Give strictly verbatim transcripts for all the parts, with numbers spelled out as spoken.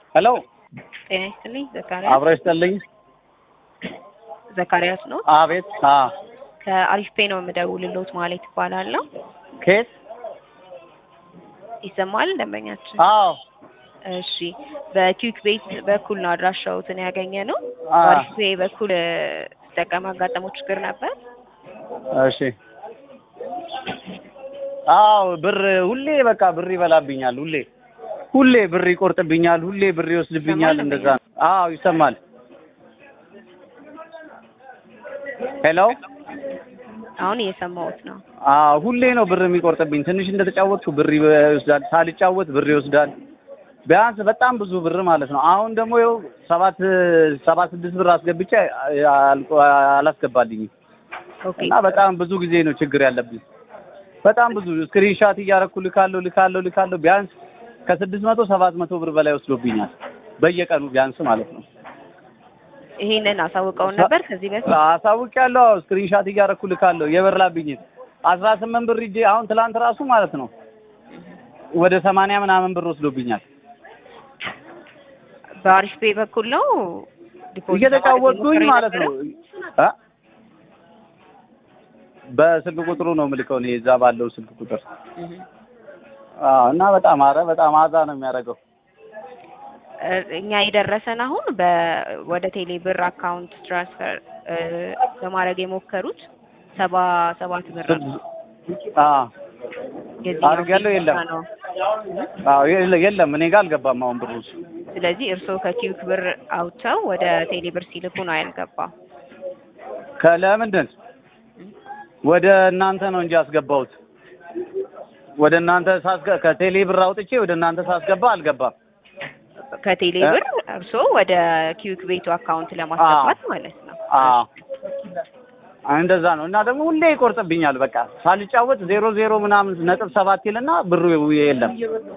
ሄሎ ጤና ይስጥልኝ ዘካሪያስ አብረሽ ይስጥልኝ ዘካሪያስ ነው አቤት አ ከአሪፍ ፔ ነው የምደውልልዎት ማለት ይባላልው ከየት ይሰማል ደንበኛችን አዎ እሺ በኪክ ቤት በኩል ነው አድራሻዎትን ያገኘነው አ አሪፍ ፔ በኩል ተጠቀም አጋጠመው ችግር ነበር እሺ አዎ ብር ሁሌ በቃ ብር ይበላብኛል ሁሌ ሁሌ ብር ይቆርጥብኛል ሁሌ ብር ይወስድብኛል እንደዛ አዎ ይሰማል ሄሎ አሁን እየሰማሁት ነው አዎ ሁሌ ነው ብር የሚቆርጥብኝ ትንሽ እንደተጫወትኩ ብር ይወስዳል ሳልጫወት ብር ይወስዳል ቢያንስ በጣም ብዙ ብር ማለት ነው አሁን ደግሞ ይኸው ሰባት ሰባ ስድስት ብር አስገብቼ አላስገባልኝም ኦኬ እና በጣም ብዙ ጊዜ ነው ችግር ያለብኝ በጣም ብዙ ስክሪንሻት እያረኩ ልካለሁ ልካለሁ ልካለሁ ቢያንስ ከስድስት መቶ ሰባት መቶ ብር በላይ ወስዶብኛል በየቀኑ ቢያንስ ማለት ነው ይሄንን አሳውቀው ነበር ከዚህ በፊት አሳውቂያለሁ ስክሪንሻት እያረኩ ልካለሁ የበርላብኝ አስራ ስምንት ብር ይዤ አሁን ትላንት ራሱ ማለት ነው ወደ ሰማንያ ምናምን ብር ወስዶብኛል በአሪፍ ፔ በኩል ነው ዲፖዚት እየተጫወትኩኝ ማለት ነው አ በስልክ ቁጥሩ ነው ምልከው ነው እዛ ባለው ስልክ ቁጥር አዎ እና በጣም አረ በጣም አዛ ነው የሚያደርገው እኛ የደረሰን አሁን ወደ ቴሌ ብር አካውንት ትራንስፈር በማድረግ የሞከሩት ሰባ ሰባት ብር አዎ አርጋለሁ የለም አዎ የለም እኔ ጋር አልገባም አሁን ብሩ ስለዚህ እርስዎ ከኪክ ብር አውጥተው ወደ ቴሌ ብር ሲልኩ ነው ያልገባው ከለምንድን ወደ እናንተ ነው እንጂ አስገባሁት ወደ እናንተ ሳስገባ ከቴሌ ብር አውጥቼ ወደ እናንተ ሳስገባ አልገባም ከቴሌ ብር እርስዎ ወደ ኪክ ቤቱ አካውንት ለማስገባት ማለት ነው አዎ እንደዛ ነው እና ደግሞ ሁሌ ይቆርጥብኛል በቃ ሳልጫወት ዜሮ ዜሮ ምናምን ነጥብ ሰባት ይልና ብሩ የለም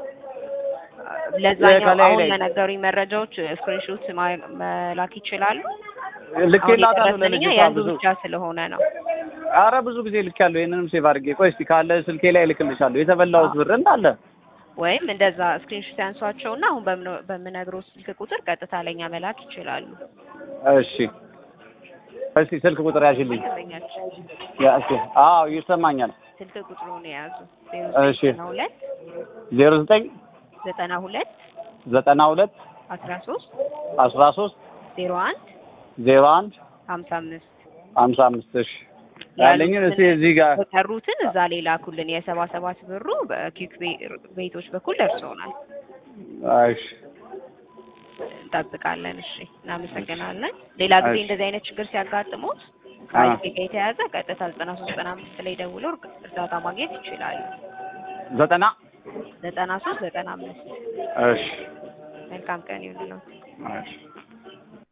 ለዛኛው አሁን ለነገሩኝ መረጃዎች ስክሪንሾት መላክ ይችላሉ ልኬላታለሁ ለልጅቷ ያንዱ ብቻ ስለሆነ ነው አረ ብዙ ጊዜ ልኬያለሁ ይሄንንም ሴቭ አድርጌ ቆይ እስቲ ካለ ስልኬ ላይ ልክልሻለሁ የተበላውት ብር እንዳለ ወይም እንደዛ ስክሪንሾት ያንሷቸውና አሁን በምነግረው ስልክ ቁጥር ቀጥታ ለኛ መላክ ይችላሉ እሺ እስቲ ስልክ ቁጥር ያዥልኝ ያ እሺ አዎ ይሰማኛል ስልክ ቁጥሩን ያዙ እሺ ዜሮ ዘጠኝ ዘጠና ሁለት ዘጠና ሁለት አስራ ሶስት አስራ ሶስት ዜሮ አንድ ዜሮ አንድ ሀምሳ አምስት ሀምሳ አምስት እሺ ያለኝን እስቲ እዚህ ጋር ተሩትን እዛ ላይ ላኩልን የሰባ ሰባት ብሩ በኪክ ቤቶች በኩል ደርሶናል እሺ እንጠብቃለን እሺ እናመሰግናለን ሌላ ጊዜ እንደዚህ አይነት ችግር ሲያጋጥሙት ከአሪፍ ጋር የተያዘ ቀጥታ ዘጠና ሶስት ዘጠና አምስት ላይ ደውለው እርዳታ ማግኘት ይችላሉ ዘጠና ዘጠና ሶስት ዘጠና አምስት እሺ መልካም ቀን ይሁንልዎት እሺ